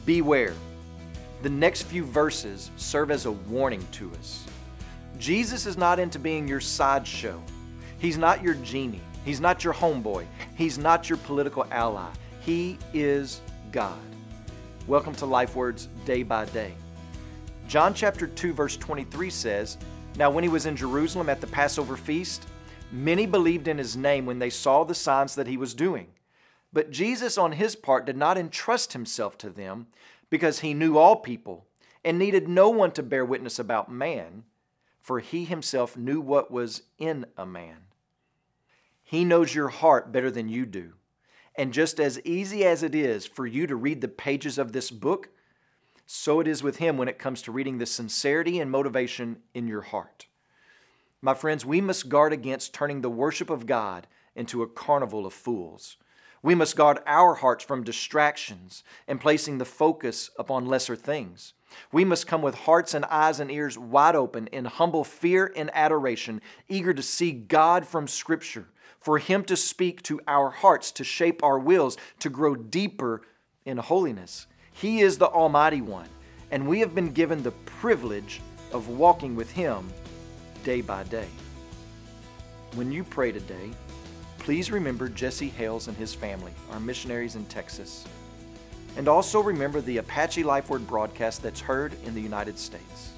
Beware. The next few verses serve as a warning to us. Jesus is not into being your sideshow. He's not your genie. He's not your homeboy. He's not your political ally. He is God. Welcome to Life Words Day by Day. John chapter 2 verse 23 says, "Now when he was in Jerusalem at the Passover feast, many believed in his name when they saw the signs that he was doing. But Jesus on his part did not entrust himself to them because he knew all people and needed no one to bear witness about man, for he himself knew what was in a man." He knows your heart better than you do. And just as easy as it is for you to read the pages of this book, so it is with him when it comes to reading the sincerity and motivation in your heart. My friends, we must guard against turning the worship of God into a carnival of fools. We must guard our hearts from distractions and placing the focus upon lesser things. We must come with hearts and eyes and ears wide open in humble fear and adoration, eager to see God from Scripture, for Him to speak to our hearts, to shape our wills, to grow deeper in holiness. He is the Almighty One, and we have been given the privilege of walking with Him day by day. When you pray today, please remember Jesse Hales and his family, our missionaries in Texas. And also remember the Apache Life Word broadcast that's heard in the United States.